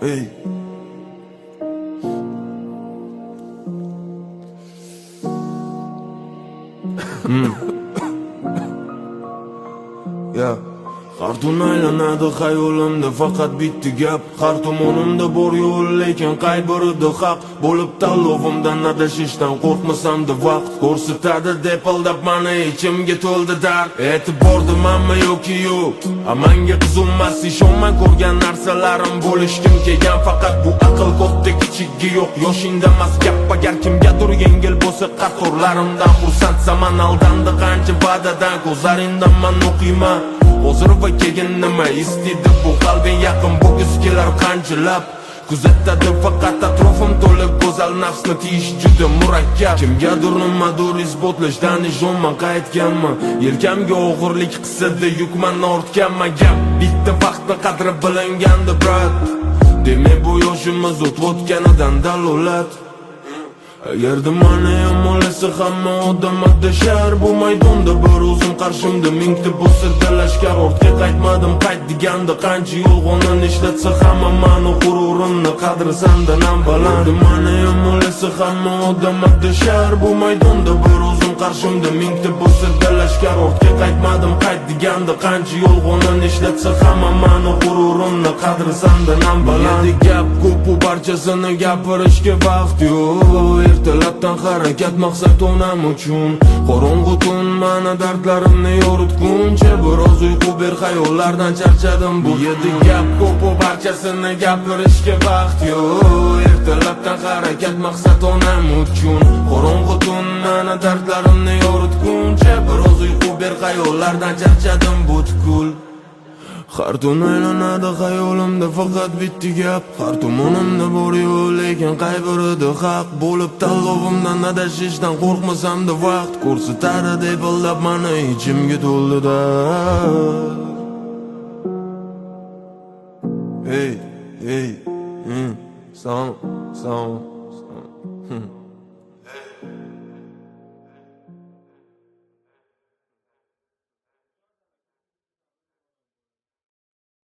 Hey. Ya Qartun aylanadi xayolimda faqat bitta gap. Har tomonimda bor yo'l, lekin qay birida haq? Bo'lib tanlovimdan adashishdan qo'rqmasamda vaqt ko'rsatadi deb aldab mani ichimga to'ldi dard. E'tibordim ammo yoki yo'q, amanga qizunmas ishonmay ko'rgan narsalarim bo'lishkim kelgan. Faqat bu aql kodda kichigi yo'q. Yoshingda mas gap, agar kimgadir yengil bo'lsa qatorlarimdan xursandsaman. Aldandi qancha va'dadan, ko'zlaringdan man o'qiyman. Hozir va keyin nima istedi bu qalbing yaqin bo'g'iz kelar qanchilab. Kuzatadi faqat atrofim to'liq go'zal nafsni tiyish juda murakkab. Kimgadir nimadir isbotlashdan ishonman qaytganman. Yelkamga og'irlik qisadi yukman ortganman. Gap bitta vaqtni qadri bilingandi brat. Demak bu yoshimiz o'tayotganidan dalolat. Agarda mani yomonlasa hamma odam adashar. Bu maydonda bir o'zim qarshimda mingta bo'lsa lashkar. Ortga qaytmadim qayt deganda qancha yolg'onini ishlatsa hamma mani g'ururimni qadri sandan ham baland. Mani yomonlasa hamma odam adashar. Bu maydonda bir o'zim qarshimda mingta bo'lsa lashkar. Ortga qaytmadim qayt deganda qancha yolg'onini ishlatsa hamma mani g'ururimni qadri sandan ham baland. Gap ko'p, bu barchasini gapirishga vaqt yo'q. Ertalabdan harakat maqsad onam uchun. Qorong'u tun mana dardlarimni yoritguncha. Biroz uyqu ber, xayollardan charchadim. Bu yerda gap ko'p, bu barchasini gapirishga vaqt yo'q. Ertalabdan harakat maqsad onam uchun. Qorong'u tun mana dardlarimni yoritguncha. Biroz uyqu ber, xayollardan charchadim butkul. Har tun aylanadi xayolimda faqat bitta gap. Har tomonimda bor yo'l, lekin qay birida haq? Bo'lib tanlovimdan adashishdan qo'rqmasamda vaqt ko'rsatadi deb aldab mani ichimga to'ldi dard. Hey, hey, sağ ol.